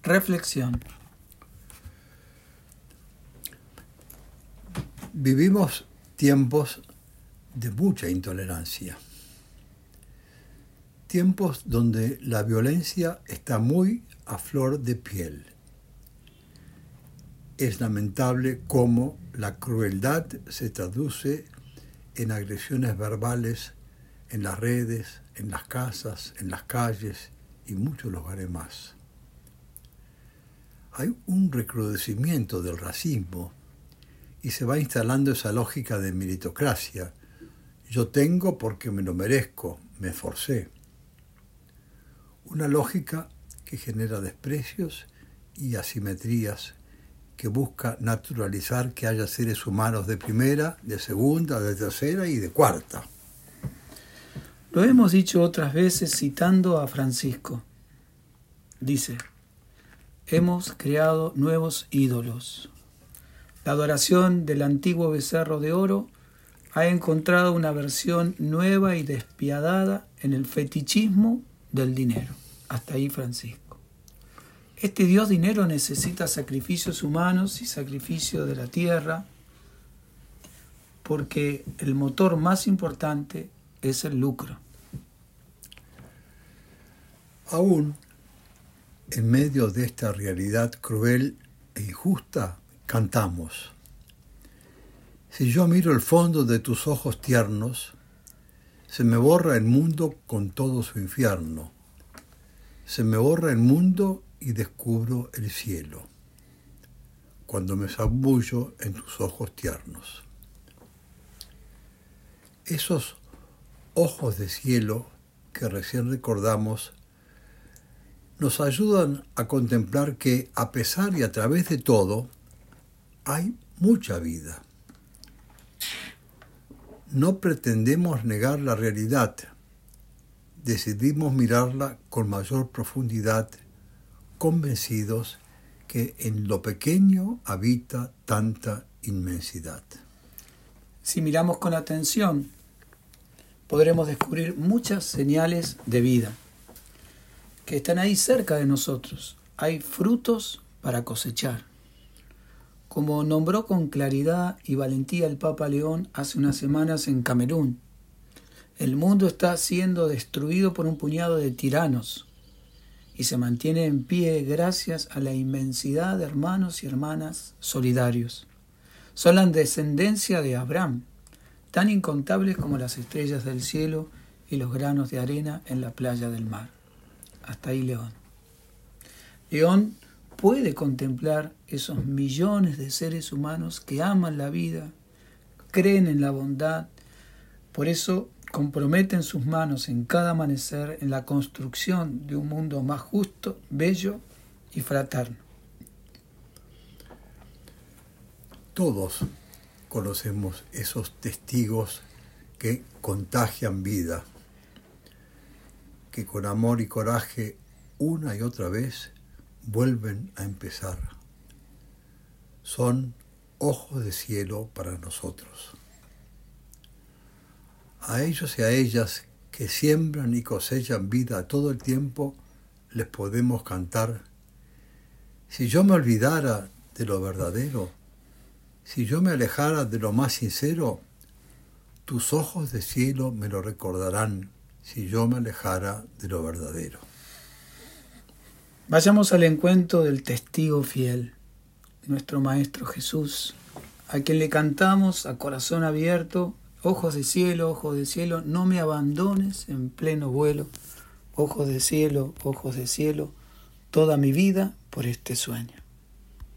Reflexión. Vivimos tiempos de mucha intolerancia. Tiempos donde la violencia está muy a flor de piel. Es lamentable cómo la crueldad se traduce en agresiones verbales en las redes, en las casas, en las calles y muchos lugares más. Hay un recrudecimiento del racismo y se va instalando esa lógica de meritocracia. Yo tengo porque me lo merezco, me esforcé. Una lógica que genera desprecios y asimetrías, que busca naturalizar que haya seres humanos de primera, de segunda, de tercera y de cuarta. Lo hemos dicho otras veces citando a Francisco. Dice: hemos creado nuevos ídolos. La adoración del antiguo becerro de oro ha encontrado una versión nueva y despiadada en el fetichismo del dinero. Hasta ahí Francisco. Este Dios dinero necesita sacrificios humanos y sacrificio de la tierra, porque el motor más importante es el lucro. Aún en medio de esta realidad cruel e injusta, cantamos: si yo miro el fondo de tus ojos tiernos, se me borra el mundo con todo su infierno. Se me borra el mundo y descubro el cielo, cuando me zambullo en tus ojos tiernos. Esos ojos de cielo que recién recordamos nos ayudan a contemplar que, a pesar y a través de todo, hay mucha vida. No pretendemos negar la realidad, decidimos mirarla con mayor profundidad, convencidos que en lo pequeño habita tanta inmensidad. Si miramos con atención, podremos descubrir muchas señales de vida que están ahí cerca de nosotros. Hay frutos para cosechar. Como nombró con claridad y valentía el Papa León hace unas semanas en Camerún, el mundo está siendo destruido por un puñado de tiranos y se mantiene en pie gracias a la inmensidad de hermanos y hermanas solidarios. Son la descendencia de Abraham, tan incontables como las estrellas del cielo y los granos de arena en la playa del mar. Hasta ahí León. León puede contemplar esos millones de seres humanos que aman la vida, creen en la bondad, por eso comprometen sus manos en cada amanecer en la construcción de un mundo más justo, bello y fraterno. Todos conocemos esos testigos que contagian vida, que con amor y coraje una y otra vez vuelven a empezar. Son ojos de cielo para nosotros. A ellos y a ellas que siembran y cosechan vida todo el tiempo, les podemos cantar: si yo me olvidara de lo verdadero, si yo me alejara de lo más sincero, tus ojos de cielo me lo recordarán, si yo me alejara de lo verdadero. Vayamos al encuentro del testigo fiel, nuestro Maestro Jesús, a quien le cantamos a corazón abierto: ojos de cielo, no me abandones en pleno vuelo. Ojos de cielo, toda mi vida por este sueño.